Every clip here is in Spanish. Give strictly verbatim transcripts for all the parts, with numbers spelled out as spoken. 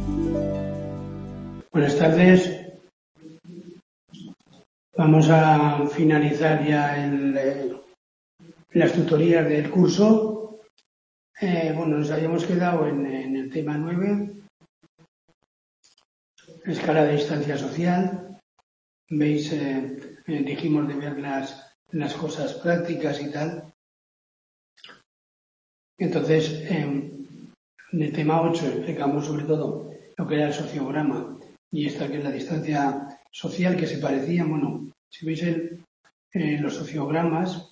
Buenas tardes. Vamos a finalizar ya el, eh, las tutorías del curso. Eh, bueno, nos habíamos quedado en, en el tema nueve, escala de distancia social. Veis, eh, eh, dijimos de ver las, las cosas prácticas y tal. Entonces, eh, en el tema ocho explicamos sobre todo lo que era el sociograma y esta que es la distancia social, que se parecía, bueno, si veis el, eh, los sociogramas,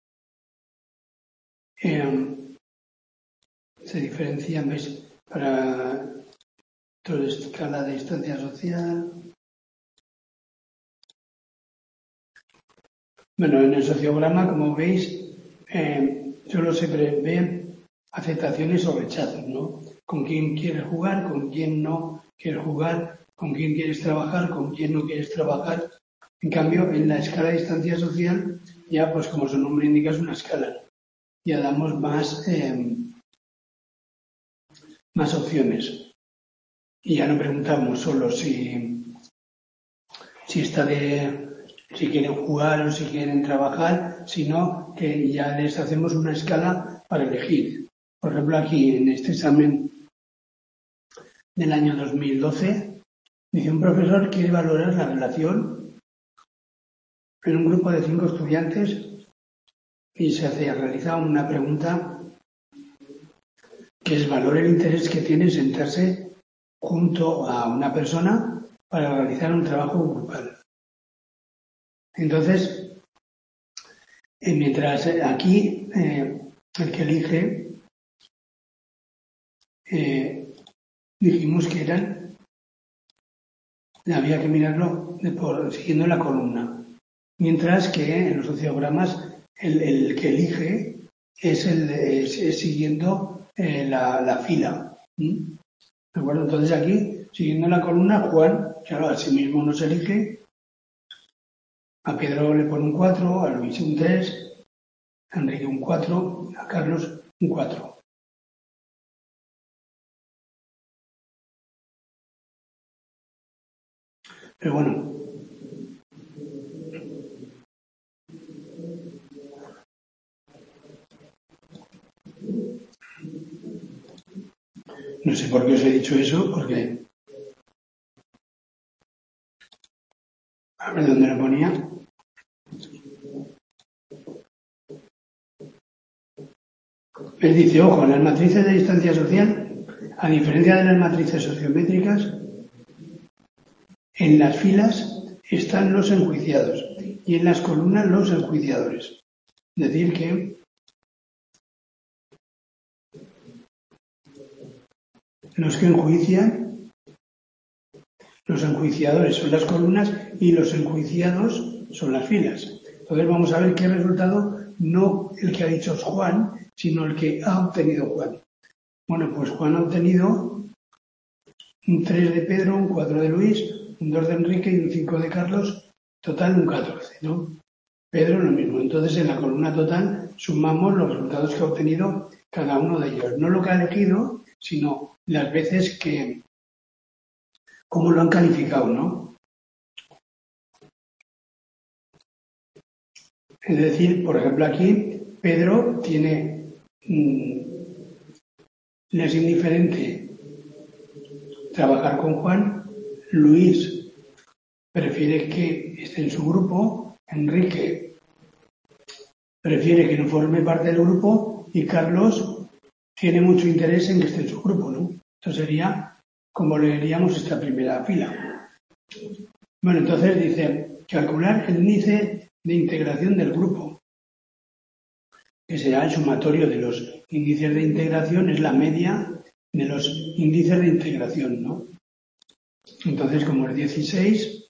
eh, se diferencian, veis, para toda escala de distancia social. Bueno, en el sociograma, como veis, eh, solo se prevé aceptaciones o rechazos, ¿no? Con quién quieres jugar, con quién no quieres jugar, con quién quieres trabajar, con quién no quieres trabajar. En cambio, en la escala de distancia social, ya pues como su nombre indica, es una escala. Ya damos más, eh, más opciones. Y ya no preguntamos solo si, si está de... si quieren jugar o si quieren trabajar, sino que ya les hacemos una escala para elegir. Por ejemplo, aquí en este examen del año dos mil doce, dice: un profesor quiere valorar la relación en un grupo de cinco estudiantes y se hace realizar una pregunta que es: valora el interés que tiene sentarse junto a una persona para realizar un trabajo grupal. Entonces, eh, mientras aquí eh, el que elige, eh, dijimos que eran, había que mirarlo de por, siguiendo la columna, mientras que en los sociogramas el, el que elige es, el, es, es siguiendo eh, la, la fila. ¿Mm? ¿De acuerdo? Entonces aquí, siguiendo la columna, Juan, claro, a sí mismo nos elige. A Pedro le pone un cuatro, a Luis un tres, a Enrique un cuatro, a Carlos un cuatro. Pero bueno, no sé por qué os he dicho eso, porque a ver dónde lo ponía. Él dice: ojo, en las matrices de distancia social, a diferencia de las matrices sociométricas, en las filas están los enjuiciados y en las columnas los enjuiciadores. Es decir, que los que enjuician, los enjuiciadores son las columnas y los enjuiciados son las filas. Entonces vamos a ver qué resultado, no el que ha dicho Juan, sino el que ha obtenido Juan. Bueno, pues Juan ha obtenido un tres de Pedro, un cuatro de Luis, un dos de Enrique y un cinco de Carlos, total un catorce, ¿no? Pedro lo mismo. Entonces en la columna total sumamos los resultados que ha obtenido cada uno de ellos. No lo que ha elegido, sino las veces que, cómo lo han calificado, ¿no? Es decir, por ejemplo aquí, Pedro tiene, mmm, le es indiferente trabajar con Juan, Luis prefiere que esté en su grupo, Enrique prefiere que no forme parte del grupo y Carlos tiene mucho interés en que esté en su grupo, ¿no? Esto sería como leeríamos esta primera fila. Bueno, entonces dice: calcular el índice de integración del grupo, que será el sumatorio de los índices de integración, es la media de los índices de integración, ¿no? Entonces, como es dieciséis,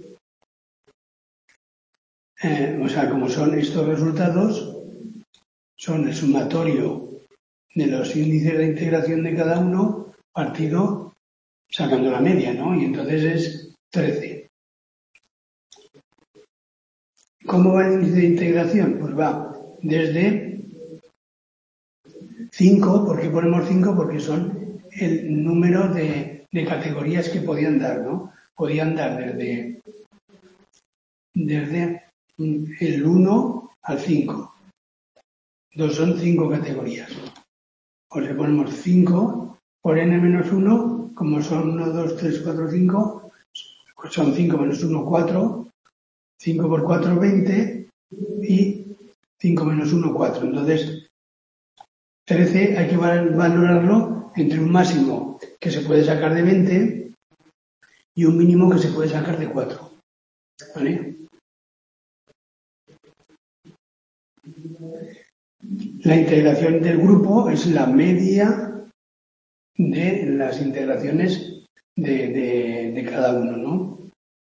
eh, o sea, como son estos resultados, son el sumatorio de los índices de integración de cada uno partido sacando la media, ¿no? Y entonces es trece. ¿Cómo va el índice de integración? Pues va desde cinco, ¿por qué ponemos cinco? Porque son el número de de categorías que podían dar, ¿no? Podían dar desde, desde el uno al cinco. Dos son cinco categorías. O le ponemos cinco por n menos uno, como son uno, dos, tres, cuatro, cinco, pues son cinco menos uno, cuatro, cinco por cuatro, veinte y cinco menos uno, cuatro. Entonces, trece hay que valorarlo entre un máximo que se puede sacar de veinte y un mínimo que se puede sacar de cuatro. ¿Vale? La integración del grupo es la media de las integraciones de, de, de cada uno, ¿no?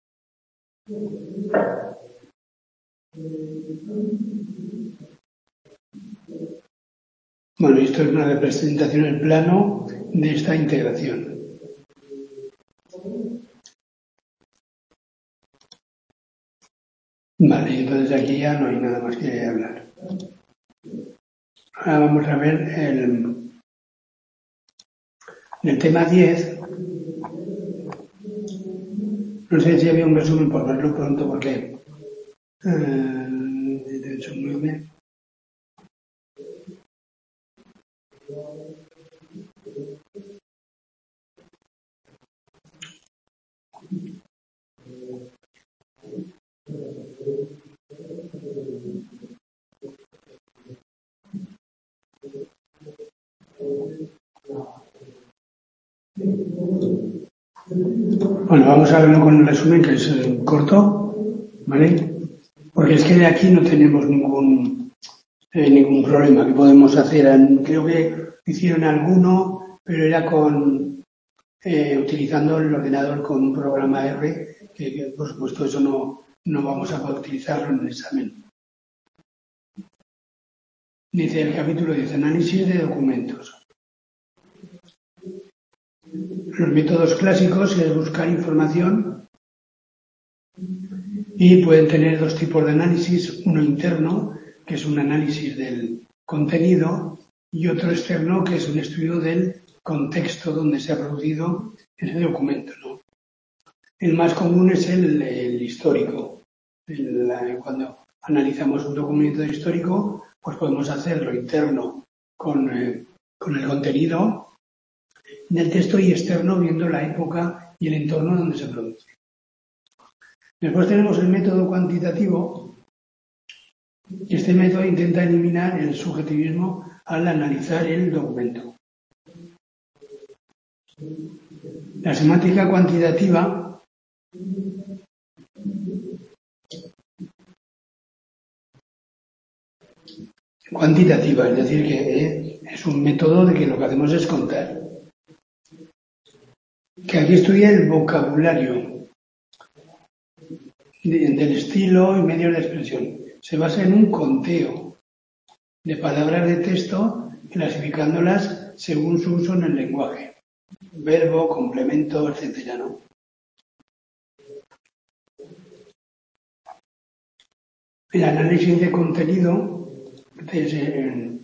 Bueno, esto es una representación en plano de esta integración. Vale, entonces aquí ya no hay nada más que hablar. Ahora vamos a ver el, el tema diez. No sé si había un resumen por verlo pronto porque eh, de hecho, muy bien. Bueno, vamos a verlo con el resumen, que es eh, corto, ¿vale? Porque es que de aquí no tenemos ningún eh, ningún problema que podemos hacer. Creo que hicieron alguno, pero era con eh, utilizando el ordenador con un programa R, que, que por supuesto eso no, no vamos a poder utilizarlo en el examen. Dice el capítulo diez, análisis de documentos. Los métodos clásicos es buscar información y pueden tener dos tipos de análisis, uno interno, que es un análisis del contenido, y otro externo, que es un estudio del contexto donde se ha producido ese documento, ¿no? El más común es el, el histórico. El, la, cuando analizamos un documento histórico, pues podemos hacerlo interno con, eh, con el contenido del texto y externo viendo la época y el entorno donde se produce. Después tenemos el método cuantitativo. Este método intenta eliminar el subjetivismo al analizar el documento. La semántica cuantitativa cuantitativa, es decir, que es un método de que lo que hacemos es contar. Que aquí estudia el vocabulario de, del estilo y medios de expresión. Se basa en un conteo de palabras de texto, clasificándolas según su uso en el lenguaje. Verbo, complemento, etcétera, ¿no? El análisis de contenido es, eh,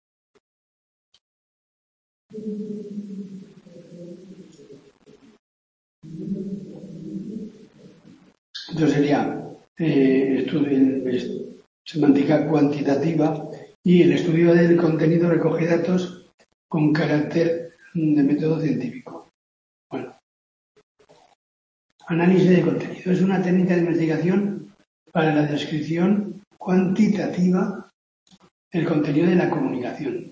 entonces sería eh, estudio, eh, semántica cuantitativa y el estudio del contenido recoge datos con carácter de método científico. Bueno, análisis de contenido es una técnica de investigación para la descripción cuantitativa del contenido de la comunicación.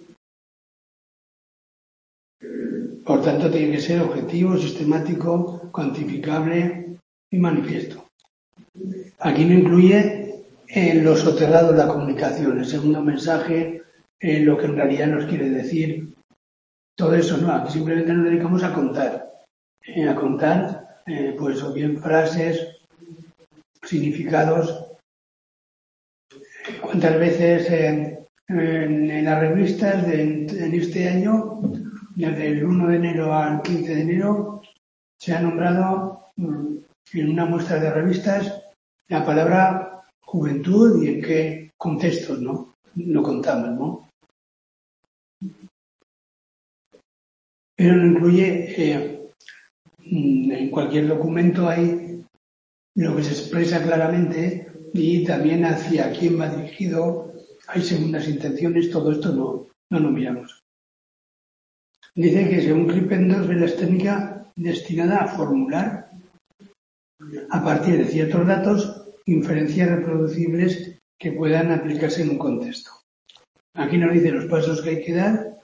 Por tanto, tiene que ser objetivo, sistemático, cuantificable y manifiesto. Aquí no incluye eh, lo soterrado de la comunicación, el segundo mensaje, eh, lo que en realidad nos quiere decir, todo eso no, aquí simplemente nos dedicamos a contar, eh, a contar, eh, pues o bien frases, significados. ¿Cuántas veces eh, en, en las revistas de, en este año, desde el uno de enero al quince de enero, se ha nombrado mm, en una muestra de revistas la palabra juventud y en qué contextos, ¿no? Lo contamos, ¿no? Pero no incluye eh, en cualquier documento hay lo que se expresa claramente y también hacia quién va dirigido, hay segundas intenciones, todo esto no, no lo miramos. Dice que según Krippendorf es la técnica destinada a formular a partir de ciertos datos inferencias reproducibles que puedan aplicarse en un contexto. Aquí nos dice los pasos que hay que dar,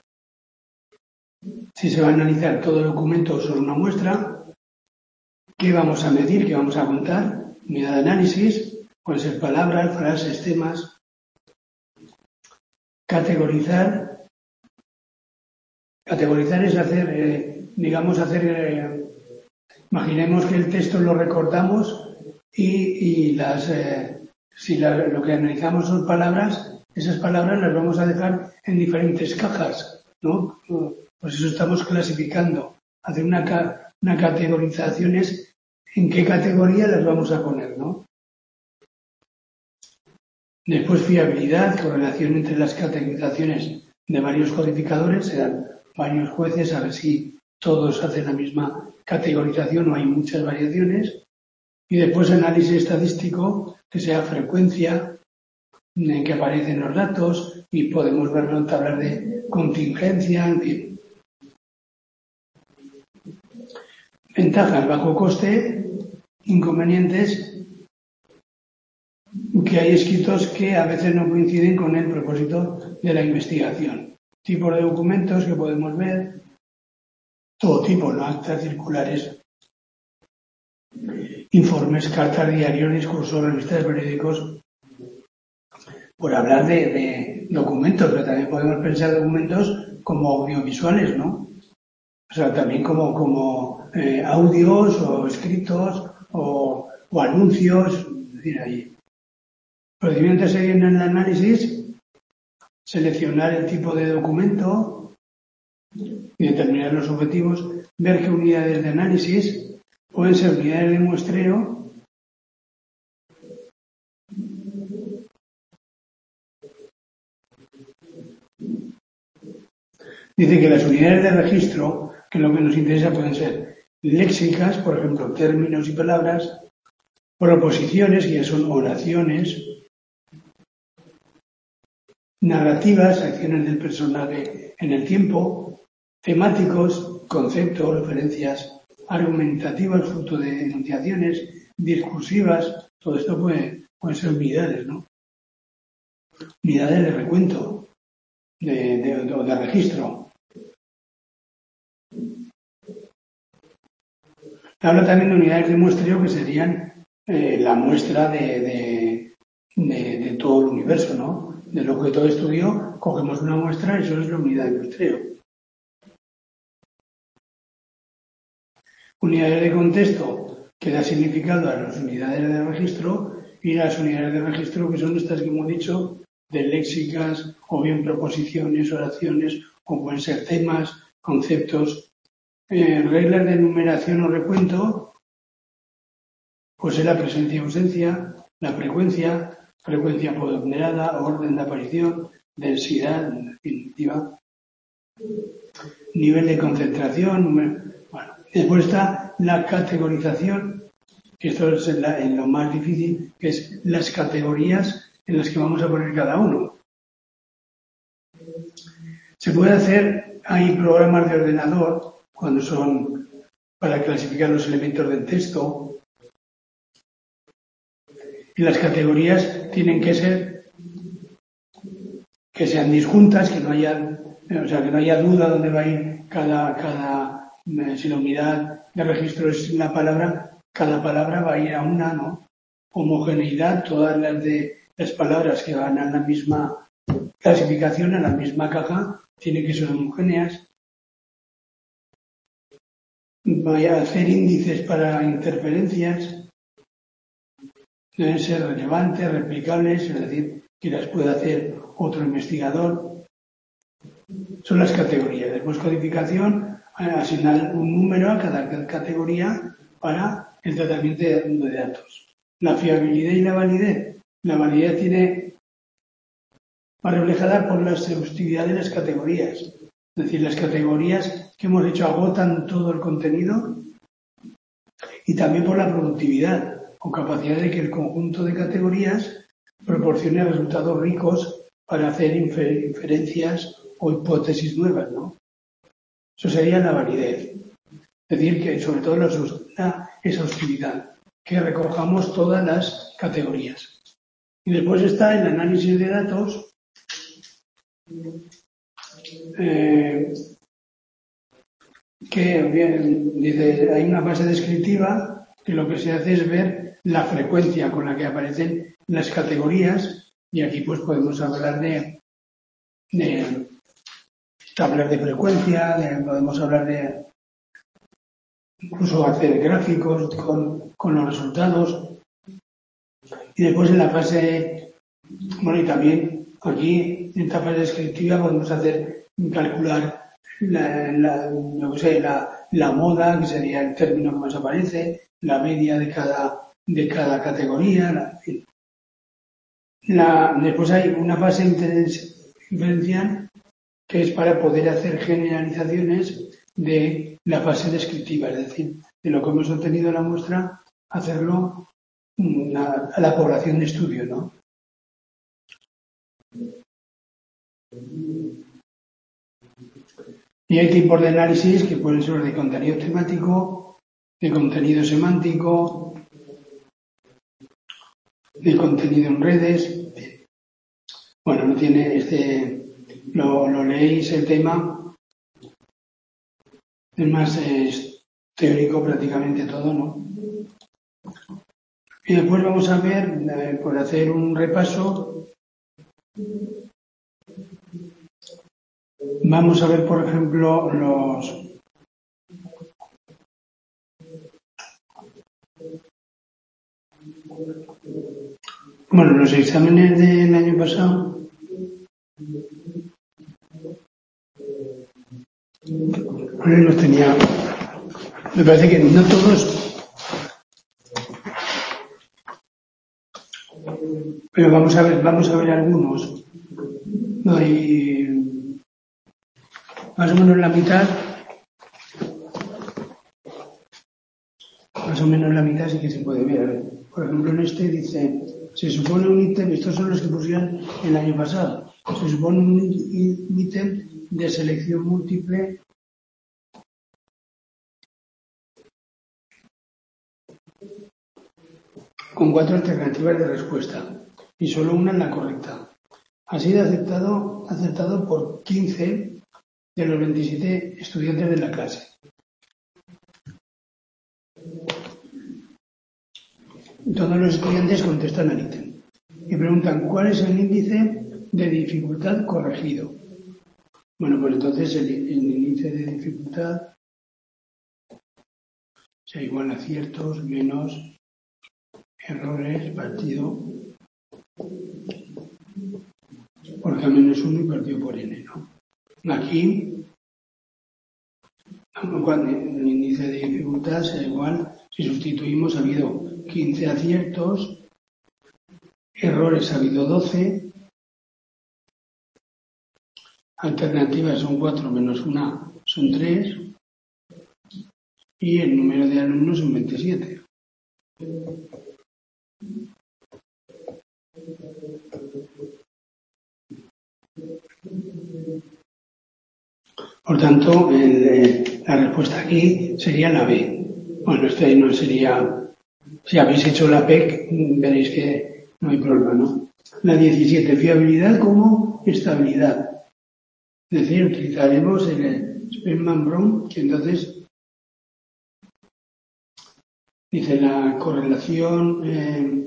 si se va a analizar todo el documento sobre una muestra, qué vamos a medir, qué vamos a contar, unidad de análisis, pueden ser palabras, frases, temas, categorizar. Categorizar es hacer, eh, digamos, hacer, eh, imaginemos que el texto lo recortamos y, y las, eh, si la, lo que analizamos son palabras, esas palabras las vamos a dejar en diferentes cajas, ¿no? Pues eso estamos clasificando. Hacer una, ca una categorización es en qué categoría las vamos a poner, ¿no? Después, fiabilidad, correlación entre las categorizaciones de varios codificadores, serán varios jueces a ver si todos hacen la misma categorización o hay muchas variaciones. Y después, análisis estadístico, que sea frecuencia en que aparecen los datos y podemos verlo en tablas de contingencia, en fin. Ventajas, bajo coste, inconvenientes, que hay escritos que a veces no coinciden con el propósito de la investigación. Tipos de documentos que podemos ver, todo tipo, ¿no? Actas circulares, informes, cartas, diarios, discursos, revistas de periódicos, por hablar de, de documentos, pero también podemos pensar documentos como audiovisuales, ¿no? O sea, también como, como eh, audios o escritos o, o anuncios, es decir, ahí. Procedimiento a seguir en el análisis, seleccionar el tipo de documento y determinar los objetivos, ver qué unidades de análisis pueden ser unidades de muestreo, dice que las unidades de registro, que lo que nos interesa pueden ser léxicas, por ejemplo, términos y palabras, proposiciones, que ya son oraciones, narrativas, acciones del personaje en el tiempo, temáticos, conceptos, referencias, argumentativas, fruto de enunciaciones, discursivas, todo esto puede, pueden ser unidades, ¿no? Unidades de recuento, de, de, de, de registro. Habla también de unidades de muestreo que serían eh, la muestra de, de, de, de todo el universo, ¿no? Del objeto de estudio, cogemos una muestra y eso es la unidad de muestreo. Unidades de contexto que da significado a las unidades de registro y las unidades de registro que son estas que hemos dicho, de léxicas o bien proposiciones, oraciones, o pueden ser temas, conceptos, eh, reglas de enumeración o recuento, pues es la presencia y ausencia, la frecuencia, frecuencia ponderada, orden de aparición, densidad, en definitiva, nivel de concentración, número, bueno, después está la categorización, que esto es en, la, en lo más difícil, que es las categorías en las que vamos a poner cada uno. Se puede hacer, hay programas de ordenador, cuando son para clasificar los elementos del texto, y las categorías tienen que ser que sean disjuntas, que no haya, o sea, que no haya duda dónde va a ir cada, cada, si la unidad de registro es la palabra, cada palabra va a ir a una, ¿no? Homogeneidad, todas las de las palabras que van a la misma clasificación, a la misma caja, tienen que ser homogéneas. Vaya a hacer índices para interferencias, deben ser relevantes, replicables, es decir, que las pueda hacer otro investigador. Son las categorías. Después codificación, asignar un número a cada categoría para el tratamiento de datos. La fiabilidad y la validez. La validez tiene, va reflejada por la exhaustividad de las categorías. Es decir, las categorías que hemos dicho agotan todo el contenido. y también por la productividad o capacidad de que el conjunto de categorías proporcione resultados ricos para hacer infer- inferencias o hipótesis nuevas, ¿no? Eso sería la validez. Es decir, que sobre todo la, la exhaustividad, que recojamos todas las categorías. Y después está el análisis de datos, eh, que bien, dice, hay una fase descriptiva que lo que se hace es ver la frecuencia con la que aparecen las categorías, y aquí pues podemos hablar de, de tablas de frecuencia, de, podemos hablar de incluso hacer gráficos con, con los resultados. Y después en la fase, bueno, y también aquí en esta fase descriptiva podemos hacer, calcular la, la, no sé, la, la moda, que sería el término que más aparece, la media de cada, de cada categoría, la, en fin. La, después hay una fase inferencial que es para poder hacer generalizaciones de la fase descriptiva, es decir, de lo que hemos obtenido en la muestra, hacerlo a, a la población de estudio, ¿no? Y hay tipos de análisis que pueden ser de contenido temático, de contenido semántico, de contenido en redes. Bueno, no tiene este, lo, lo leéis el tema, es más es teórico prácticamente todo, ¿no? Y después vamos a ver, eh, por hacer un repaso, vamos a ver, por ejemplo, los bueno, los exámenes del año pasado. Los tenía. Me parece que no todos. Pero vamos a ver, vamos a ver algunos. No hay más o menos la mitad. Más o menos la mitad sí que se puede ver. Por ejemplo, en este dice, se supone un ítem, estos son los que pusieron el año pasado, se supone un ítem de selección múltiple con cuatro alternativas de respuesta y solo una es la correcta. Ha sido aceptado, aceptado por quince de los veintisiete estudiantes de la clase. Todos los estudiantes contestan al ítem y preguntan cuál es el índice de dificultad corregido. Bueno, pues entonces el, el índice de dificultad sea igual a aciertos menos errores partido por K menos uno y partido por N, ¿no? Aquí, cuando el índice de dificultad sea igual, si sustituimos, ha habido quince aciertos, errores ha habido doce, alternativas son cuatro menos una son tres y el número de alumnos son veintisiete. Por tanto, el, eh, la respuesta aquí sería la B. Bueno, este no sería... Si habéis hecho la P E C, veréis que no hay problema, ¿no? La diecisiete, fiabilidad como estabilidad. Es decir, utilizaremos el Spearman-Brown, que entonces dice la correlación eh,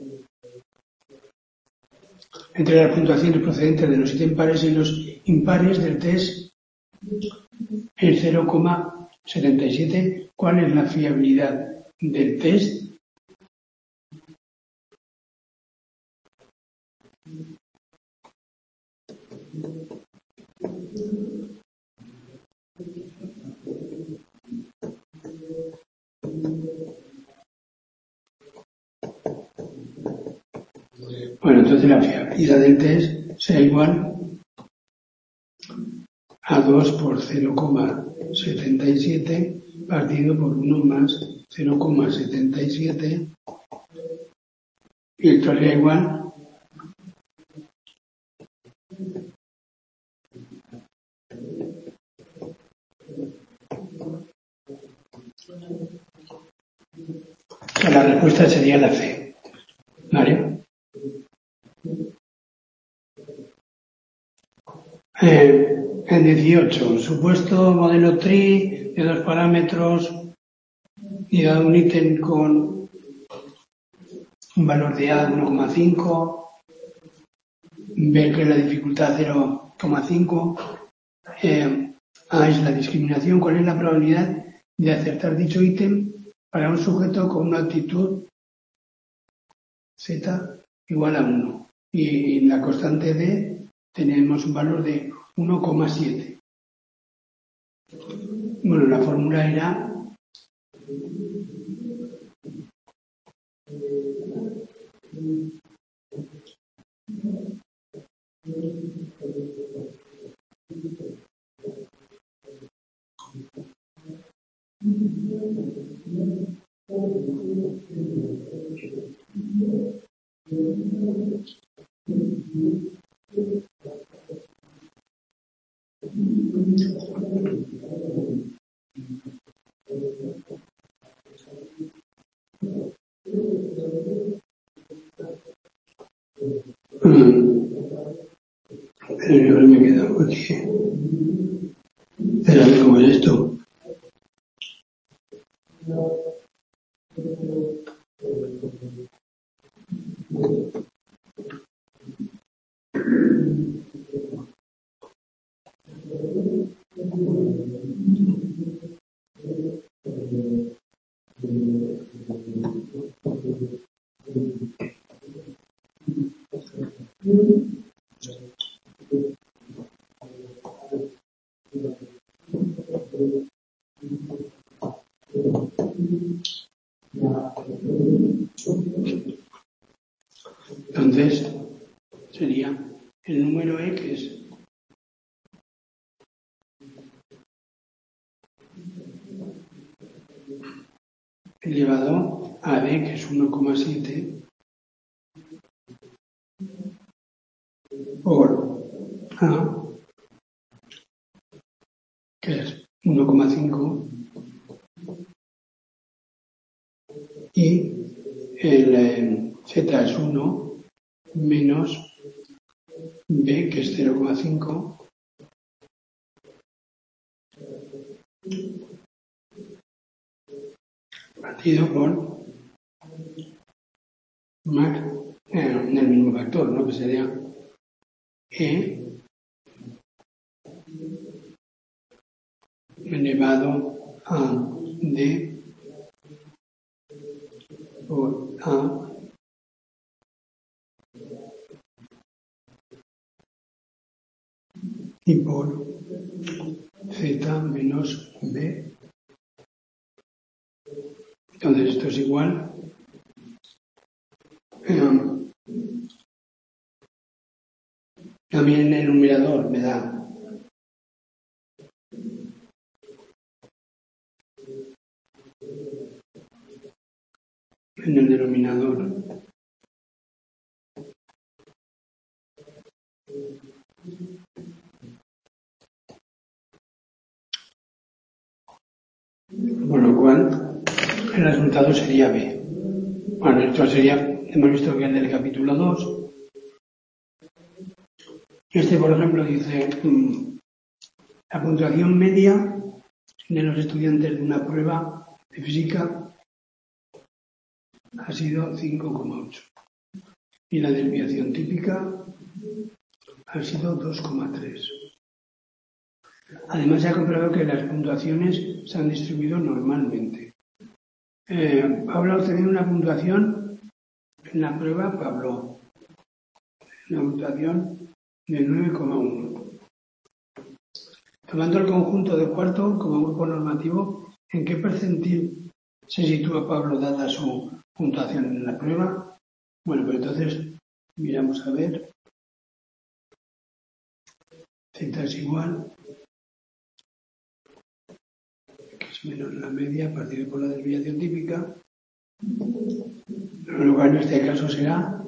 entre las puntuaciones procedentes de los ítems pares y los impares del test es cero coma setenta y siete. ¿Cuál es la fiabilidad del test? Bueno, entonces la fiabilidad del test será igual a dos por cero coma setenta y siete partido por uno más cero coma setenta y siete y esto sería igual que la respuesta sería la C. ¿Vale? Eh, en dieciocho, supuesto modelo TRI de dos parámetros y dado un ítem con un valor de A de uno coma cinco, B que es la dificultad cero coma cinco, eh, A es la discriminación, ¿cuál es la probabilidad de acertar dicho ítem para un sujeto con una actitud Z igual a uno? Y en la constante D tenemos un valor de uno coma siete. Bueno, la fórmula era pero yo me he quedado aquí. Pero a ver cómo es esto. Entonces, sería el número E, que es elevado a B, que es uno coma siete, por A, que es uno coma cinco, y el eh, Z es uno menos B, que es cero coma cinco, partido por Max, eh, en el mismo factor, ¿no? Que sería E elevado a D por A y por Z menos B. Entonces esto es igual. Eh, también el numerador me da en el denominador con lo cual el resultado sería B. Bueno, esto sería, hemos visto que el del capítulo dos. Este, por ejemplo, dice mmm, la puntuación media de los estudiantes de una prueba de física ha sido cinco coma ocho y la desviación típica ha sido dos coma tres. Además, se ha comprobado que las puntuaciones se han distribuido normalmente. Eh, Pablo ha obtenido una puntuación en la prueba, Pablo, una puntuación de nueve coma uno. Tomando el conjunto de cuarto como grupo normativo, ¿en qué percentil se sitúa Pablo dada su puntuación en la prueba? Bueno, pues entonces miramos a ver. Z es igual. X menos la media partido por la desviación típica, lo cual en este caso será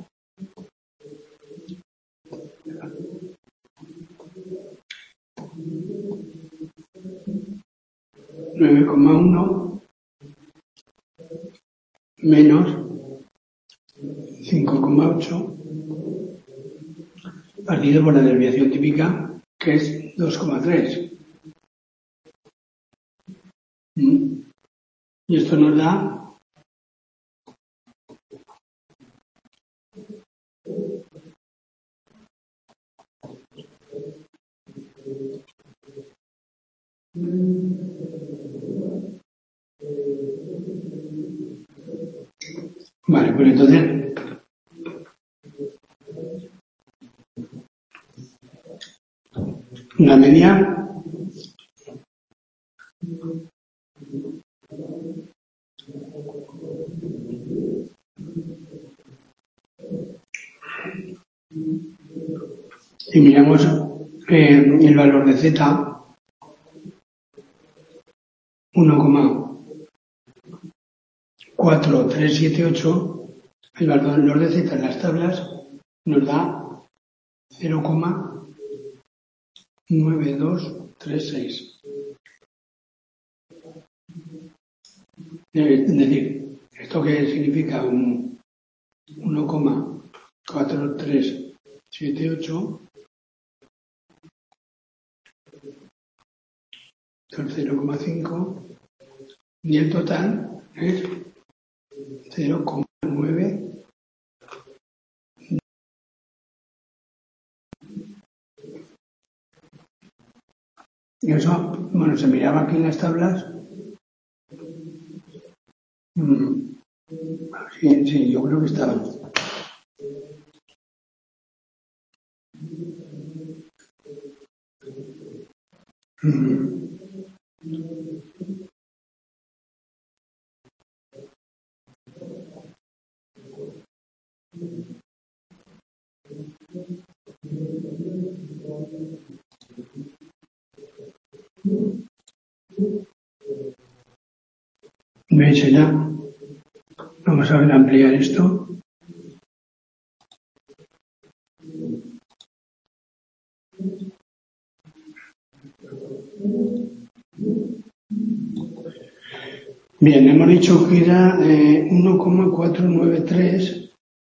nueve coma uno menos cinco coma ocho partido por la desviación típica, que es dos coma tres. ¿Mm? Y esto nos da Vale, pues entonces la media y miramos eh, el valor de z, uno coma cuatro tres siete ocho, el valor de z en las tablas nos da cero coma nueve dos tres seis. Es decir, ¿esto qué significa? Un uno coma cuatro tres siete ocho, el cero coma cinco, y el total es cero coma nueve. Y eso, bueno, se miraba aquí en las tablas. Mm, sí, sí, yo creo que estaba. Mm. ¿Veis ya? Vamos a ver ampliar esto. Bien, hemos dicho que era eh, uno coma cuatro nueve tres.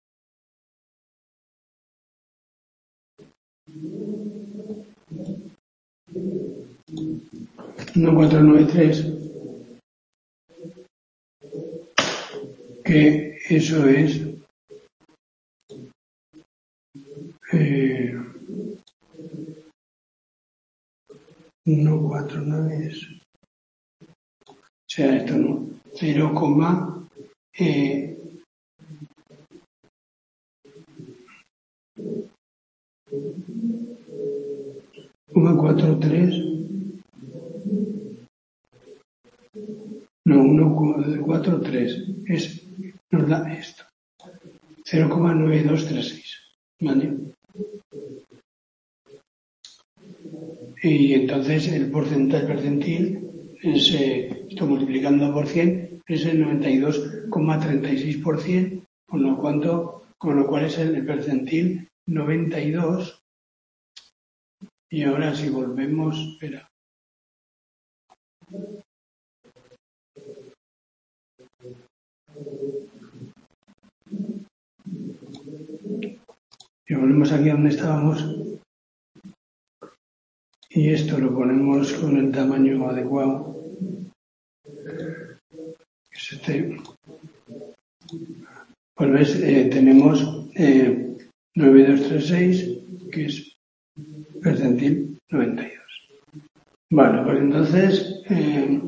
uno coma cuatro nueve tres, que eso es eh, uno coma cuatro nueve es, o sea, esto no, cero, eh, uno coma cuatro tres, no, uno coma cuatro tres, es, nos da esto, cero coma nueve dos tres seis, ¿vale? Y entonces el porcentaje percentil es, eh, esto multiplicando por cien, es el noventa y dos coma treinta y seis por ciento, con lo, cuanto, con lo cual es el percentil noventa y dos. Y ahora si volvemos, espera. Si volvemos aquí a donde estábamos, y esto lo ponemos con el tamaño adecuado, es este, pues ves, eh, tenemos eh, nueve dos tres seis, que es percentil noventa y dos. Vale, pues entonces eh,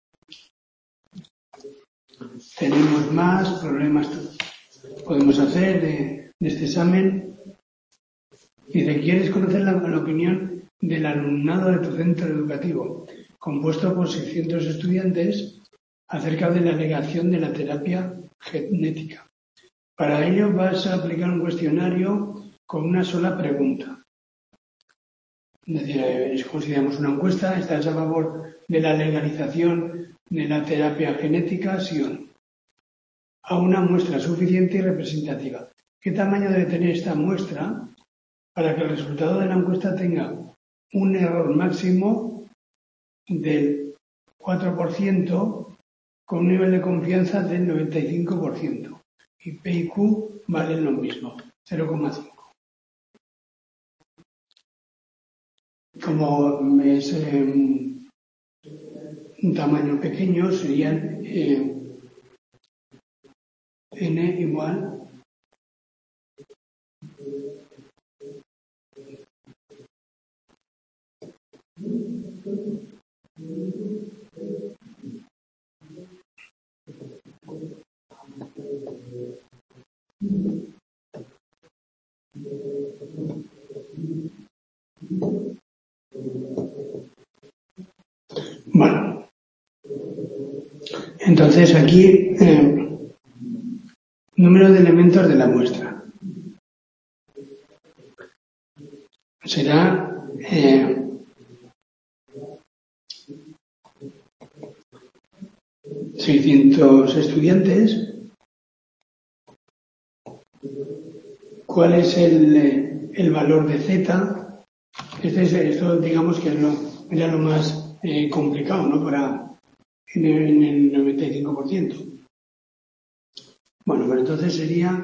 tenemos más problemas que podemos hacer de, de este examen. Dice, ¿quieres conocer la, la opinión del alumnado de tu centro educativo, compuesto por seiscientos estudiantes, acerca de la negación de la terapia genética? Para ello vas a aplicar un cuestionario con una sola pregunta. Es decir, eh, consideramos una encuesta, ¿estás a favor de la legalización de la terapia genética, sí o no? A una muestra suficiente y representativa. ¿Qué tamaño debe tener esta muestra para que el resultado de la encuesta tenga un error máximo del cuatro por ciento con un nivel de confianza del noventa y cinco por ciento? Y P y Q valen lo mismo, cero coma cinco. Como es eh, un tamaño pequeño, serían eh, n igual bueno, entonces aquí eh, número de elementos de la muestra será eh, seiscientos estudiantes. ¿Cuál es el, el valor de Z? Este es, esto digamos que es lo, era lo más eh, complicado, ¿no? Para en el, en el noventa y cinco por ciento. Bueno, pero entonces sería,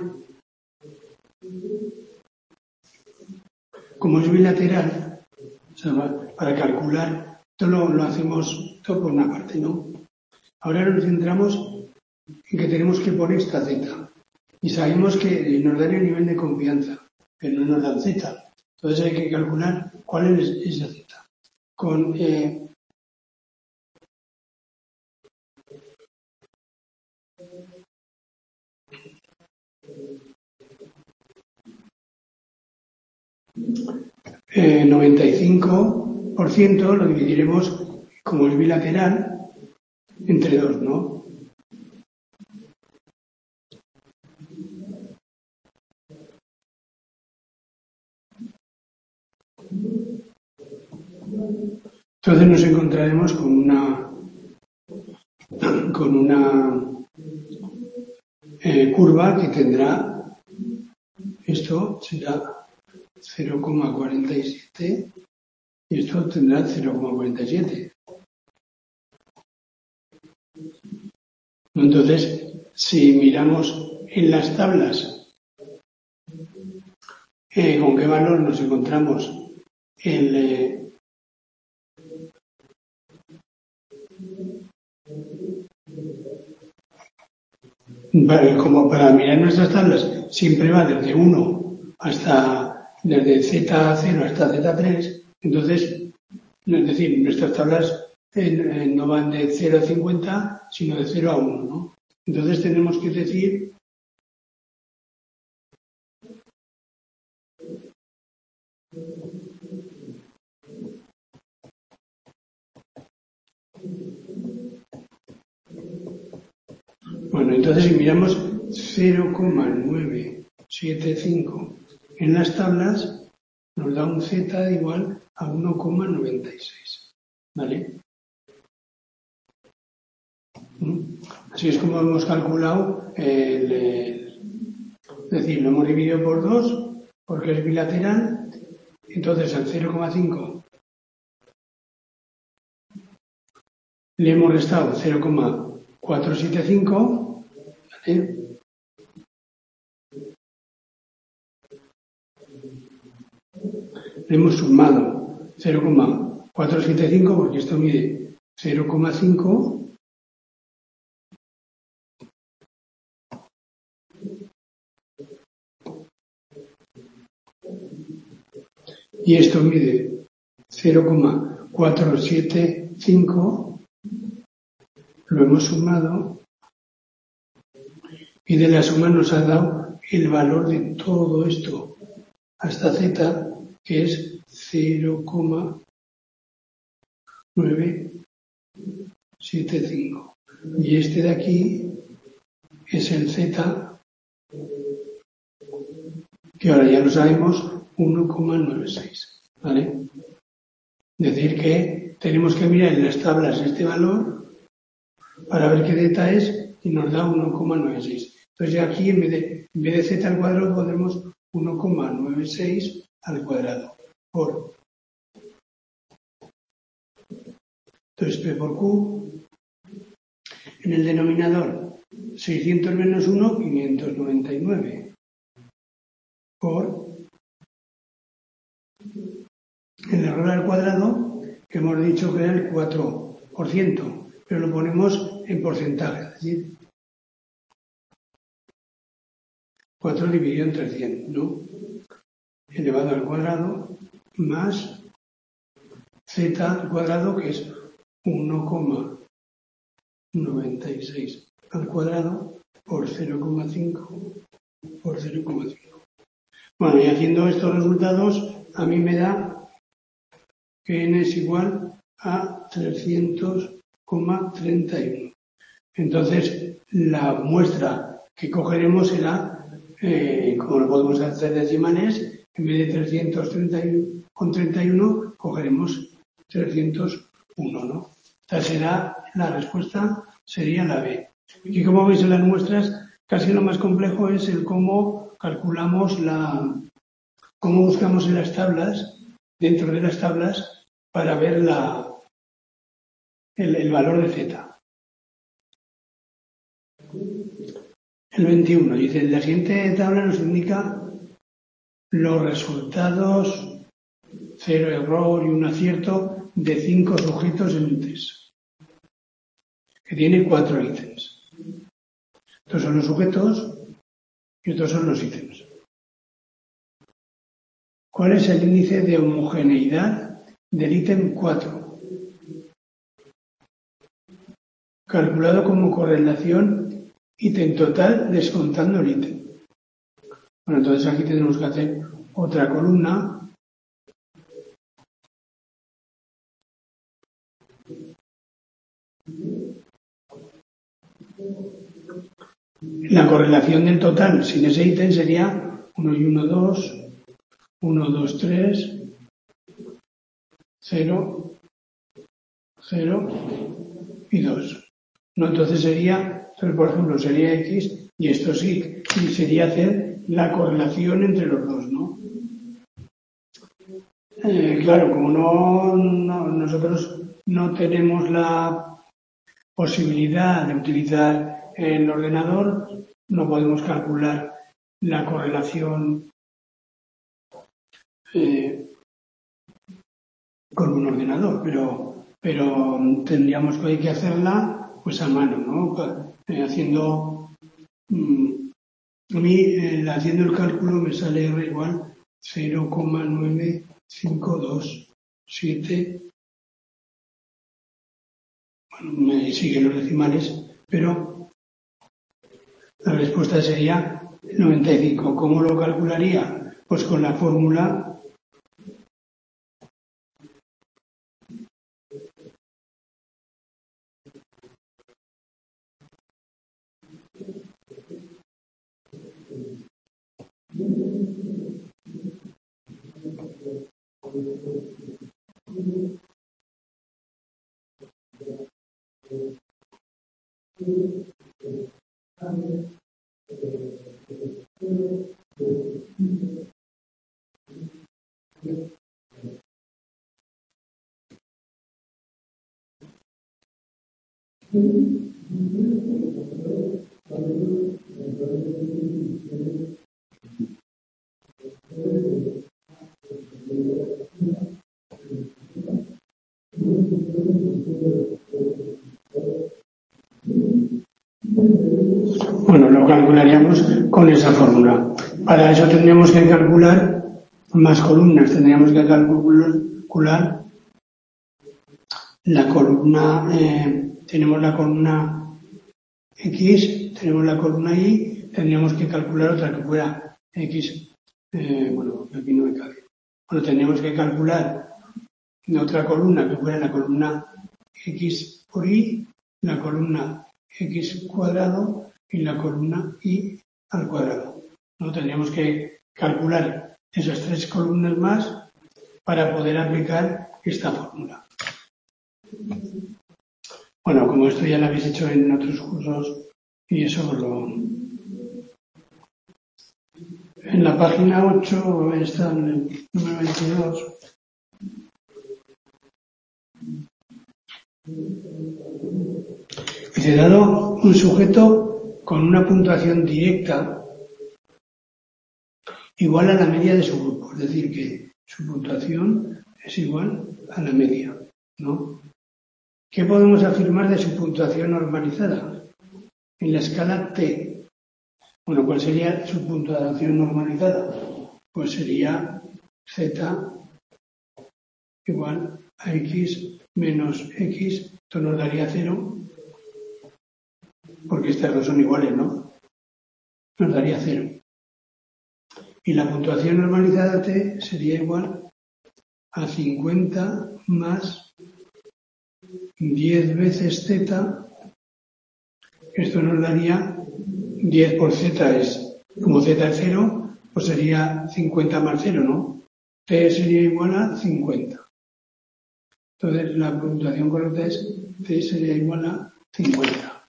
como es bilateral, o sea, para calcular, esto lo, lo hacemos todo por una parte, ¿no? Ahora nos centramos en que tenemos que poner esta Z. Y sabemos que nos dan el nivel de confianza, pero no nos dan Z. Entonces hay que calcular cuál es esa Z. Con eh, eh, noventa y cinco por ciento lo dividiremos, como es bilateral, entre dos, ¿no? Entonces nos encontraremos con una con una eh, curva que tendrá, esto será cero coma cuarenta y siete y esto tendrá cero coma cuarenta y siete. Entonces, si miramos en las tablas eh, con qué valor nos encontramos el eh, Para, como para mirar nuestras tablas, siempre va desde uno hasta, desde Z cero hasta Z tres, entonces, es decir, nuestras tablas eh, eh, no van de cero a cincuenta, sino de cero a uno, ¿no? Entonces tenemos que decir bueno, entonces si miramos cero coma novecientos setenta y cinco en las tablas, nos da un Z igual a uno coma noventa y seis, ¿vale? Así es como hemos calculado el, el, es decir, lo hemos dividido por dos porque es bilateral, entonces al cero coma cinco le hemos restado cero coma cuatrocientos setenta y cinco, ¿vale? Le hemos sumado cero coma cuatrocientos setenta y cinco porque esto mide cero coma cinco y esto mide cero coma cuatrocientos setenta y cinco, lo hemos sumado y de la suma nos ha dado el valor de todo esto hasta Z, que es cero coma novecientos setenta y cinco. Y este de aquí es el Z, que ahora ya lo sabemos, uno coma noventa y seis, ¿vale? Decir que tenemos que mirar en las tablas este valor para ver qué zeta es y nos da uno coma noventa y seis. Entonces ya aquí en vez de, en vez de z al cuadrado pondremos uno coma noventa y seis al cuadrado por. Entonces P por Q en el denominador seiscientos menos uno, quinientos noventa y nueve por el error al cuadrado que hemos dicho que era el cuatro por ciento, pero lo ponemos en porcentaje, es decir, cuatro dividido entre cien, ¿no? Elevado al cuadrado más z al cuadrado, que es uno coma noventa y seis al cuadrado por cero coma cinco por cero coma cinco. Bueno, y haciendo estos resultados, a mí me da que n es igual a trescientos coma treinta y uno. Entonces, la muestra que cogeremos será, eh, como lo podemos hacer decimales, en vez de trescientos treinta y uno, cogeremos trescientos uno, ¿no? Esta será la respuesta, sería la B. Y como veis en las muestras, casi lo más complejo es el cómo calculamos la, cómo buscamos en las tablas, dentro de las tablas, para ver la, el, el valor de Z. El veintiuno dice, la siguiente tabla nos indica los resultados, cero error y un acierto de cinco sujetos en un test, que tiene cuatro ítems. Estos son los sujetos y otros son los ítems. ¿Cuál es el índice de homogeneidad del ítem cuatro? Calculado como correlación ítem total descontando el ítem. Bueno, entonces aquí tenemos que hacer otra columna. La correlación del total sin ese ítem sería uno y uno, dos, uno, dos, tres, cero, cero y dos. ¿No? Entonces sería, por ejemplo, sería X y esto sí, y sería hacer la correlación entre los dos, ¿no? Eh, claro, como no, no, nosotros no tenemos la posibilidad de utilizar el ordenador, no podemos calcular la correlación eh, con un ordenador, pero, pero tendríamos que, que hacerla pues a mano, ¿no? Eh, haciendo mmm, a mí eh, haciendo el cálculo me sale R igual cero coma nueve cinco dos siete. Bueno, me siguen los decimales, pero la respuesta sería noventa y cinco. ¿Cómo lo calcularía? Pues con la fórmula bueno, lo calcularíamos con esa fórmula. Para eso tendríamos que calcular más columnas, tendríamos que calcular la columna, eh, tenemos la columna X, tenemos la columna Y, tendríamos que calcular otra que fuera X, eh, bueno, aquí no me cabe. Bueno, tendríamos que calcular otra columna que fuera la columna X por Y, la columna X cuadrado y la columna Y al cuadrado. ¿No? Tendríamos que calcular esas tres columnas más para poder aplicar esta fórmula. Bueno, como esto ya lo habéis hecho en otros cursos, y eso os lo... En la página ocho está en el número veintidós. Dice, dado un sujeto con una puntuación directa igual a la media de su grupo, es decir, que su puntuación es igual a la media, ¿no? ¿Qué podemos afirmar de su puntuación normalizada? En la escala T. Bueno, ¿cuál sería su puntuación normalizada? Pues sería Z igual a X menos X, esto nos daría cero, porque estas dos son iguales, ¿no? Nos daría cero. Y la puntuación normalizada T sería igual a cincuenta más diez veces Z. Esto nos daría diez por Z, es como Z es cero, pues sería cincuenta más cero, ¿no? T sería igual a cincuenta. Entonces la puntuación correcta es T sería igual a cincuenta.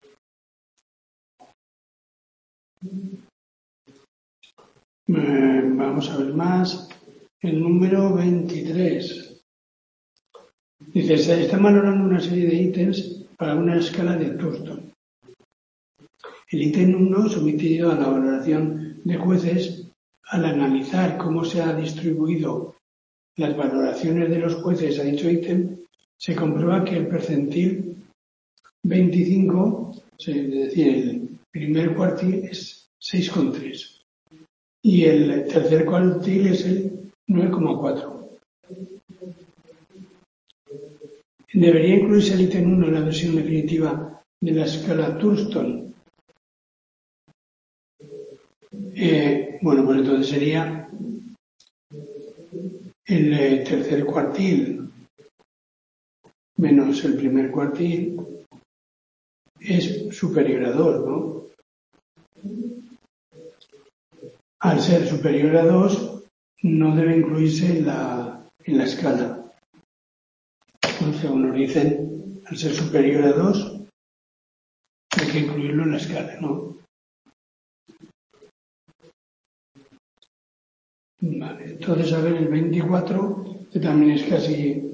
Eh, vamos a ver más. El número veintitrés. Dice, se está valorando una serie de ítems para una escala de Thurston. El ítem uno, sometido a la valoración de jueces, al analizar cómo se ha distribuido las valoraciones de los jueces a dicho ítem, se comprueba que el percentil veinticinco, es decir, el primer cuartil es seis coma tres y el tercer cuartil es el nueve coma cuatro. ¿Debería incluirse el ítem uno en la versión definitiva de la escala Thurston? Eh, bueno, pues entonces sería el eh, tercer cuartil menos el primer cuartil es superior a dos, ¿no? Al ser superior a dos, no debe incluirse en la, en la escala. Entonces, según nos dicen, al ser superior a dos, hay que incluirlo en la escala, ¿no? Vale, entonces, a ver, el veinticuatro, que también es casi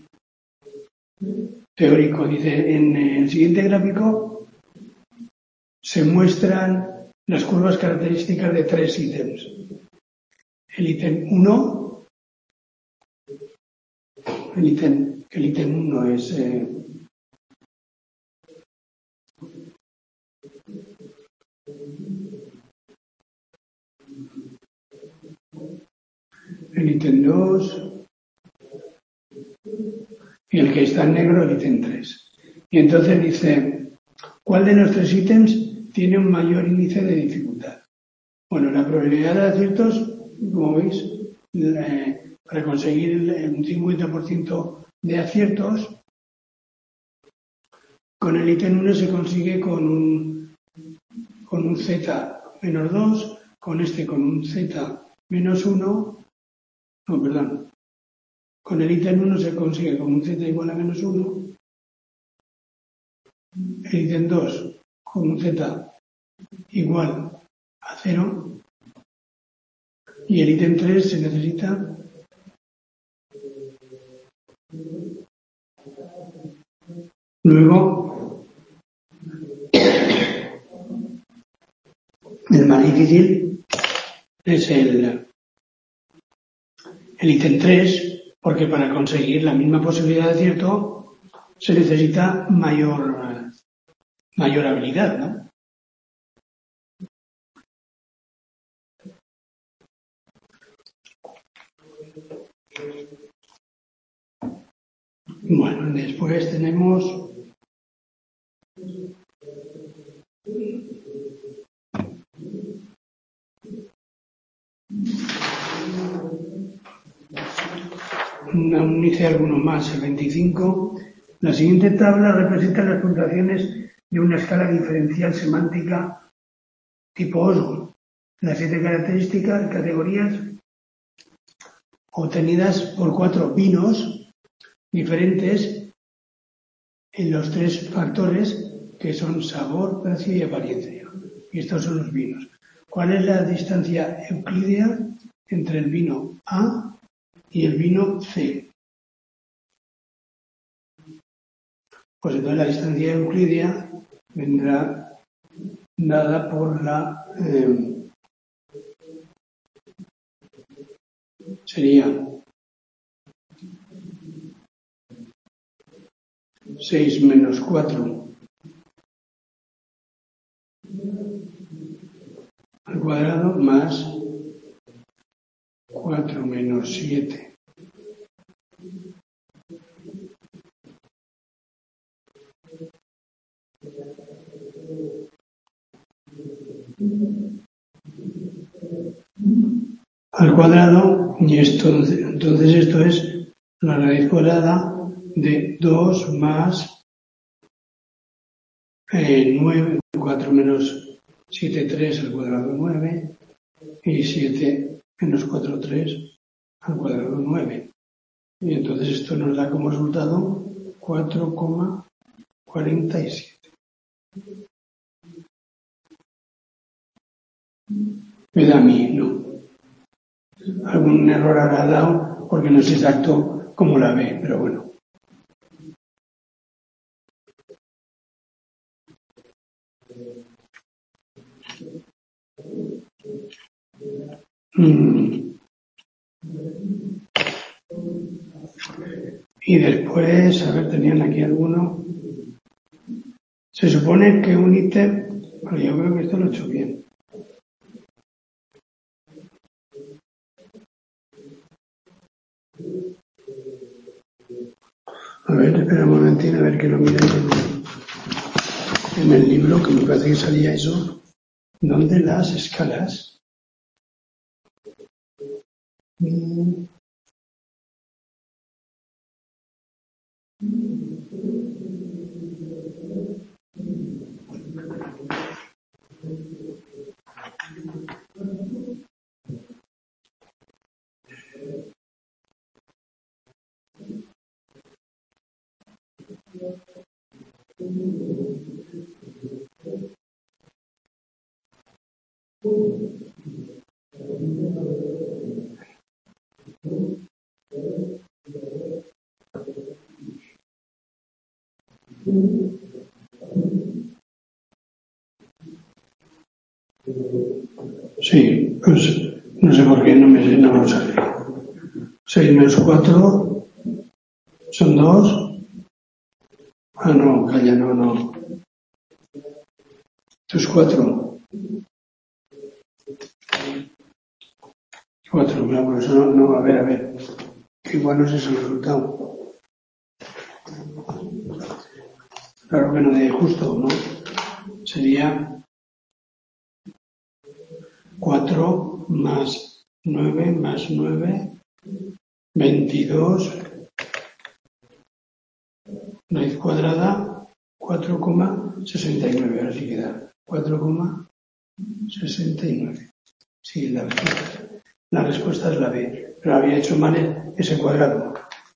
teórico, dice, en el siguiente gráfico se muestran las curvas características de tres ítems. El ítem uno, el ítem, el ítem uno es eh, el ítem dos y el que está en negro el ítem tres. Y entonces dice, ¿cuál de los tres ítems tiene un mayor índice de dificultad? Bueno, la probabilidad de aciertos, como veis, eh, para conseguir un cincuenta por ciento de aciertos, con el ítem uno se consigue con un, con un Z menos dos, con este con un Z menos uno, no, perdón, con el ítem uno se consigue con un Z igual a menos uno, el ítem dos con un Z igual a cero, y el ítem tres se necesita luego el más difícil es el el ítem tres, porque para conseguir la misma posibilidad de acierto se necesita mayor mayor habilidad, ¿no? Bueno, después tenemos aún hice algunos más, el veinticinco. La siguiente tabla representa las puntuaciones de una escala diferencial semántica tipo Osgood. Las siete características, categorías obtenidas por cuatro vinos diferentes en los tres factores que son sabor, precio y apariencia. Y estos son los vinos. ¿Cuál es la distancia euclídea entre el vino A y el vino C? Pues entonces la distancia euclídea vendrá dada por la... Eh, sería seis menos cuatro al cuadrado más cuatro menos siete al cuadrado, y esto, entonces esto es la raíz cuadrada de dos más eh, nueve, cuatro menos siete, tres al cuadrado nueve, y siete menos cuatro, tres al cuadrado nueve. Y entonces esto nos da como resultado cuatro coma cuarenta y siete. Me da a mí, no. Algún error habrá dado porque no es exacto como la ve, pero bueno. Mm. Y después, a ver, tenían aquí alguno. Se supone que un ítem, bueno, yo creo que esto lo he hecho bien. A ver, espera un momentito, a ver que lo miren en, en el libro, que me parece que salía eso. ¿Dónde las escalas? Mm. Sí, pues no sé por qué no me no lo sale. seis menos cuatro son dos. Ah, no, calla, no, no. Esto es cuatro. cuatro, claro, por eso no, no, a ver, a ver. Igual no es ese el resultado. Claro que no de justo, ¿no? Sería cuatro más nueve más nueve, veintidós, raíz cuadrada, cuatro coma sesenta y nueve, ahora sí queda, cuatro coma sesenta y nueve. Sí, la respuesta, la respuesta es la B, pero había hecho mal ese cuadrado.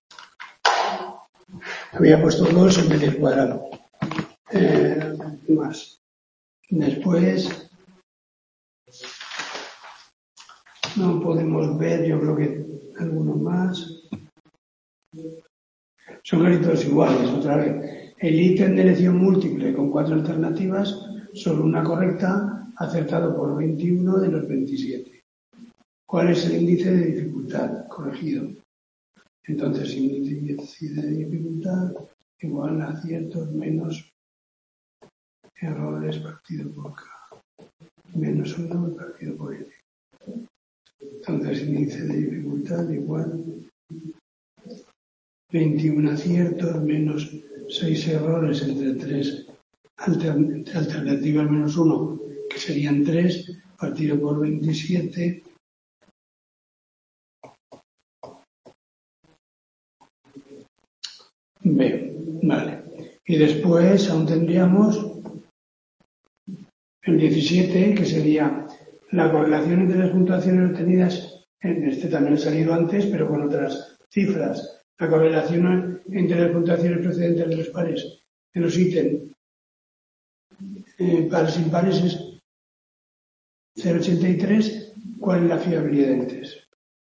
Había puesto dos en vez del cuadrado. Eh, más. Después, no podemos ver, yo creo que alguno más. Son casi todos iguales, otra vez. El ítem de elección múltiple con cuatro alternativas, solo una correcta, acertado por veintiuno de los veintisiete. ¿Cuál es el índice de dificultad? Corregido. Entonces, índice de dificultad igual a aciertos menos errores partido por K. Menos uno partido por N. Entonces, índice de dificultad igual veintiuno aciertos menos seis errores entre tres altern- alternativas menos uno, que serían tres, partido por veintisiete. B, vale. Y después aún tendríamos el diecisiete, que sería la correlación entre las puntuaciones obtenidas En este también ha salido antes, pero con otras cifras. La correlación entre las puntuaciones procedentes de los pares de los ítems eh, pares impares es cero coma ochenta y tres. ¿Cuál es la fiabilidad del test?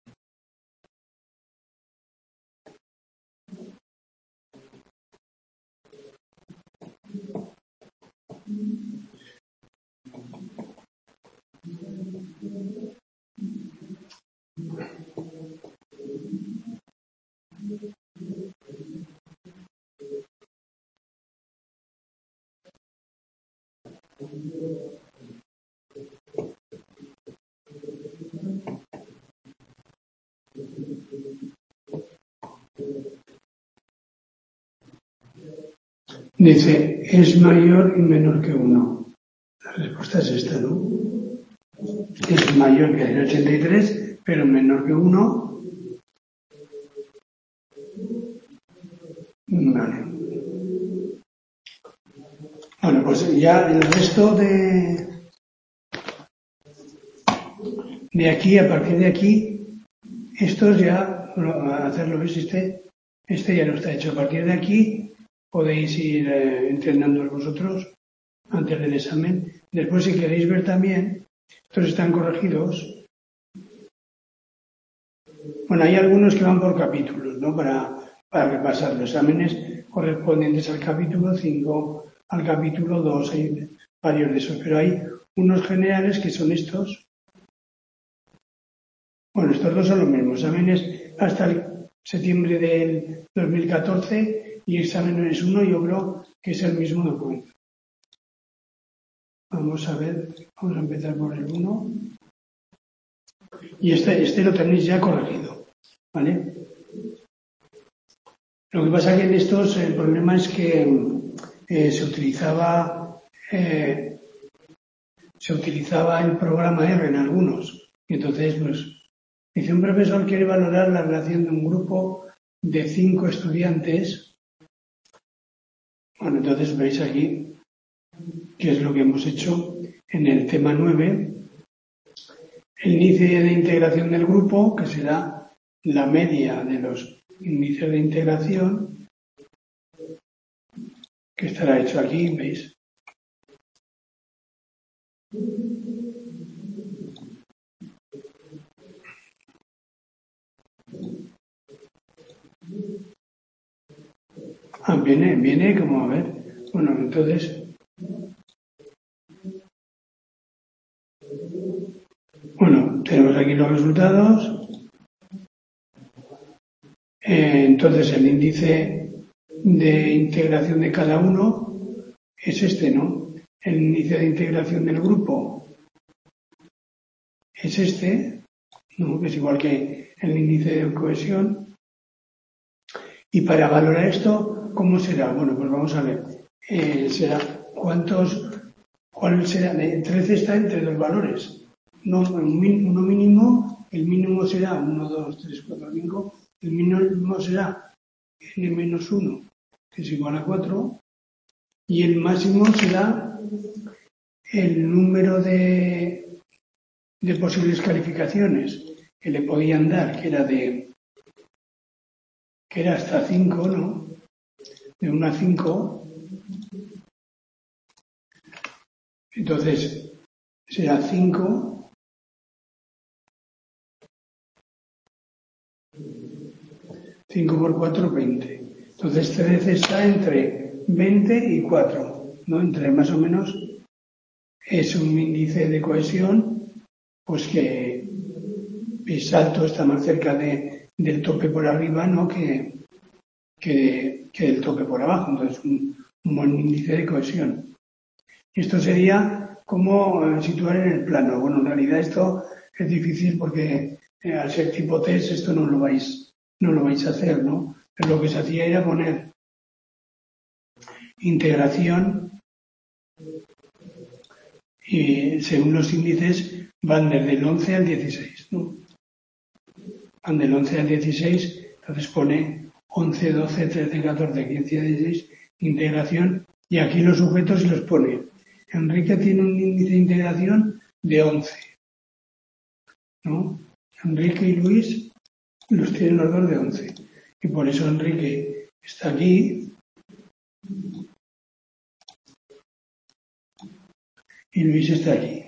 Dice, es mayor y menor que uno. La respuesta es esta, ¿no? Es mayor que el ochenta y tres, pero menor que uno. Vale. Bueno, pues ya el resto de, de aquí, a partir de aquí, estos ya, hacerlo, ¿ves? Este, este ya no está hecho. A partir de aquí podéis ir eh, entrenando vosotros antes del examen. Después, si queréis ver también, estos están corregidos. Bueno, hay algunos que van por capítulos, ¿no? Para, para repasar los exámenes correspondientes al capítulo cinco, al capítulo dos, hay varios de esos, pero hay unos generales que son estos. Bueno, estos dos son los mismos, exámenes hasta el septiembre del dos mil catorce y exámenes uno, yo creo que es el mismo documento. Vamos a ver, vamos a empezar por el uno. Y este, este lo tenéis ya corregido, ¿vale? Lo que pasa es que en estos el problema es que eh, se utilizaba eh, se utilizaba el programa R en algunos. Y entonces, pues, dice, un profesor quiere valorar la relación de un grupo de cinco estudiantes. Bueno, entonces veis aquí qué es lo que hemos hecho en el tema nueve. El índice de integración del grupo, que será la media de los índices de integración, que estará hecho aquí, ¿veis? Ah, viene, viene como a ver. Bueno, entonces. Bueno, tenemos aquí los resultados. Eh, entonces el índice de integración de cada uno es este, ¿no? El índice de integración del grupo es este, ¿no? Que es igual que el índice de cohesión. Y para valorar esto, ¿cómo será? Bueno, pues vamos a ver. Eh, será cuántos, cuál será, trece está entre dos valores. No, uno mínimo, el mínimo será uno, dos, tres, cuatro, cinco, el mínimo será n menos uno, que es igual a cuatro, y el máximo será el número de, de posibles calificaciones que le podían dar, que era de que era hasta cinco, ¿no? De uno a cinco. Entonces, será cinco. cinco por cuatro, veinte. Entonces, trece está entre veinte y cuatro, ¿no? Entre más o menos es un índice de cohesión, pues que es alto, está más cerca de, del tope por arriba, ¿no? Que, que, que del tope por abajo. Entonces, un, un buen índice de cohesión. Esto sería como situar en el plano. Bueno, en realidad esto es difícil porque eh, al ser tipo test esto no lo vais no lo vais a hacer, ¿no? Pero lo que se hacía era poner integración y según los índices van desde el once al dieciséis, ¿no? Van del once al dieciséis, entonces pone once, doce, trece, catorce, quince, dieciséis, integración, y aquí los sujetos los pone. Enrique tiene un índice de integración de once, ¿no? Enrique y Luis los tienen los dos de once. Y por eso Enrique está aquí y Luis está aquí.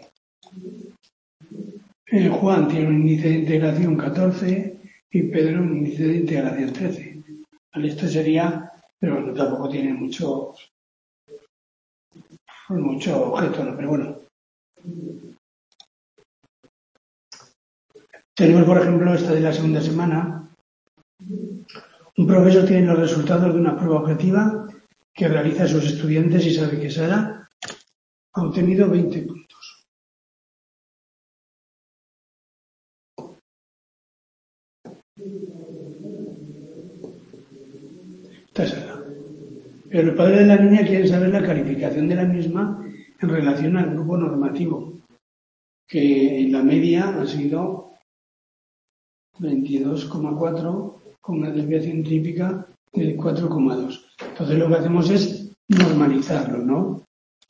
Eh, Juan tiene un índice de integración catorce y Pedro un índice de integración trece. ¿Vale? Esto sería, pero bueno, tampoco tiene mucho, mucho objeto, ¿no? Pero bueno. Tenemos, por ejemplo, esta de la segunda semana. Un profesor tiene los resultados de una prueba objetiva que realiza a sus estudiantes y sabe que Sara ha obtenido veinte puntos. Esta es Sara. Pero el padre de la niña quiere saber la calificación de la misma en relación al grupo normativo, que en la media ha sido veintidós coma cuatro con una desviación típica de cuatro coma dos. Entonces lo que hacemos es normalizarlo, ¿no?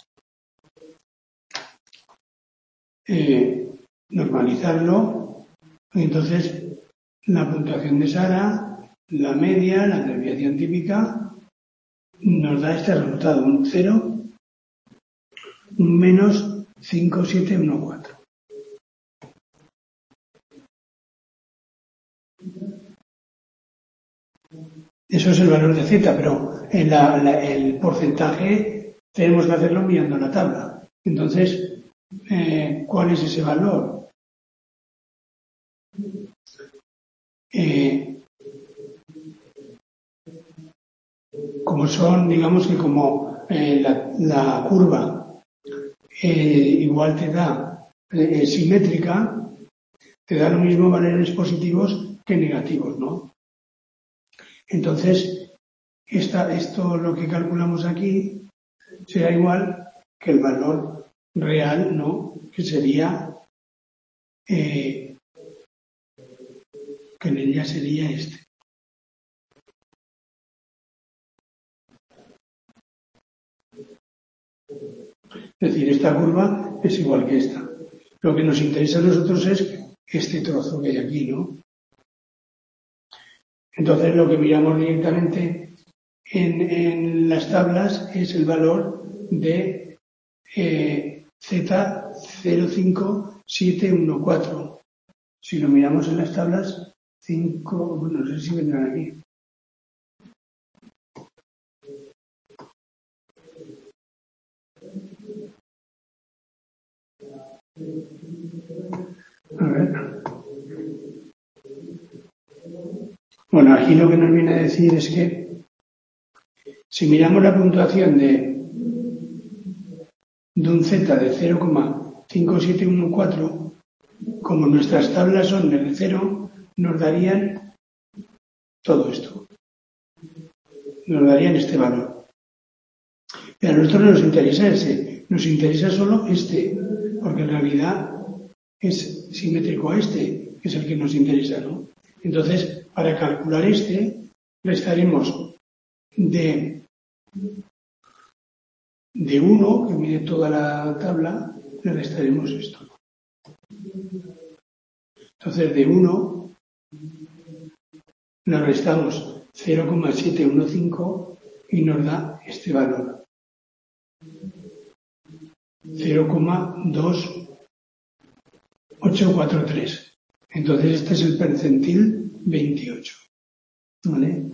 Eh, normalizarlo, entonces la puntuación de Sara, la media, la desviación típica, nos da este resultado, un cero, un menos cinco siete uno cuatro. Eso es el valor de Z, pero en la, la, el porcentaje tenemos que hacerlo mirando la tabla. Entonces, eh, ¿cuál es ese valor? Eh, como son, digamos que como eh, la, la curva eh, igual te da eh, simétrica, te da lo mismo valores positivos que negativos, ¿no? Entonces, esta, esto lo que calculamos aquí será igual que el valor real, ¿no? Que sería, eh, que en ella sería este. Es decir, esta curva es igual que esta. Lo que nos interesa a nosotros es este trozo que hay aquí, ¿no? Entonces lo que miramos directamente en, en las tablas es el valor de eh, Z cero cinco siete uno cuatro. Si lo miramos en las tablas, cinco, bueno, no sé si vendrán aquí. A ver. Bueno, aquí lo que nos viene a decir es que si miramos la puntuación de, de un Z de cero coma cinco siete uno cuatro, como nuestras tablas son desde cero, nos darían todo esto. Nos darían este valor. Pero a nosotros no nos interesa ese, nos interesa solo este, porque en realidad es simétrico a este, que es el que nos interesa, ¿no? Entonces, para calcular este, restaremos de, de uno, que mide toda la tabla, le restaremos esto. Entonces, de uno le restamos cero coma siete uno cinco y nos da este valor. cero coma dos ocho cuatro tres. Entonces, este es el percentil veintiocho. ¿Vale?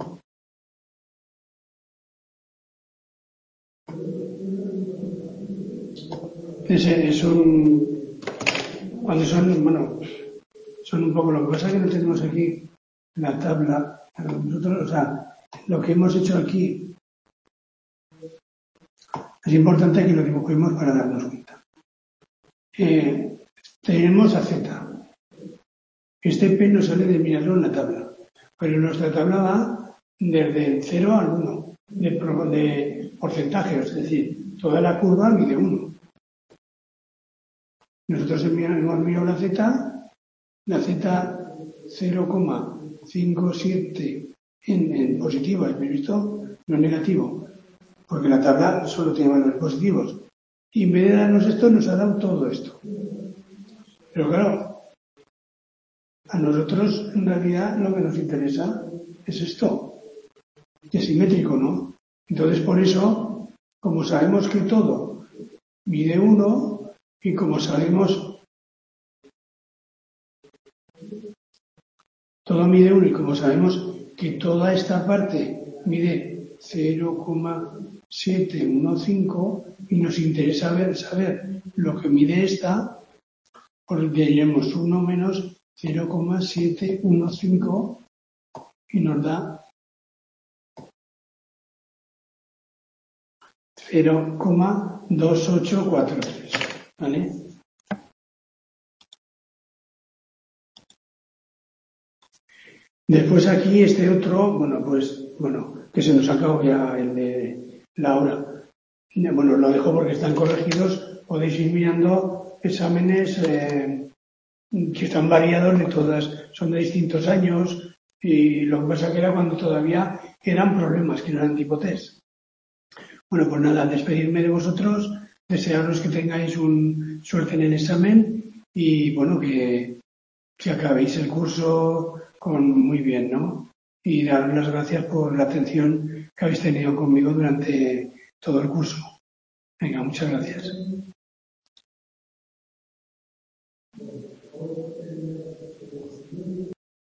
Ese es un... Cuando son, bueno, son un poco... Lo que pasa es que no tenemos aquí la tabla. Nosotros, o sea, lo que hemos hecho aquí es importante que lo dibujemos para darnos cuenta. Eh, tenemos a Z. Este P no sale de mirarlo en la tabla, pero nuestra tabla va desde el cero al uno de, de porcentaje, es decir, toda la curva mide uno. Nosotros hemos mirado la Z, la Z cero coma cincuenta y siete en, en positivo, ¿habéis visto? No negativo, porque la tabla solo tiene valores positivos. Y en vez de darnos esto, nos ha dado todo esto. Pero claro, A nosotros, en realidad, lo que nos interesa es esto. Es simétrico, ¿no? Entonces, por eso, como sabemos que todo mide uno, y como sabemos, todo mide uno, y como sabemos que toda esta parte mide cero coma setecientos quince, y nos interesa ver, saber lo que mide esta, pues diremos uno menos cero coma setecientos quince y nos da cero coma dos ocho cuatro tres, ¿vale? Después aquí este otro, bueno, pues, bueno, que se nos acabó ya el de la hora. Bueno, lo dejo porque están corregidos, podéis ir mirando exámenes eh, que están variados de todas, son de distintos años, y lo que pasa que era cuando todavía eran problemas, que no eran tipo test. Bueno, pues nada, despedirme de vosotros, desearos que tengáis un suerte en el examen y bueno, que, que acabéis el curso con muy bien, ¿no? Y daros las gracias por la atención que habéis tenido conmigo durante todo el curso. Venga, muchas gracias.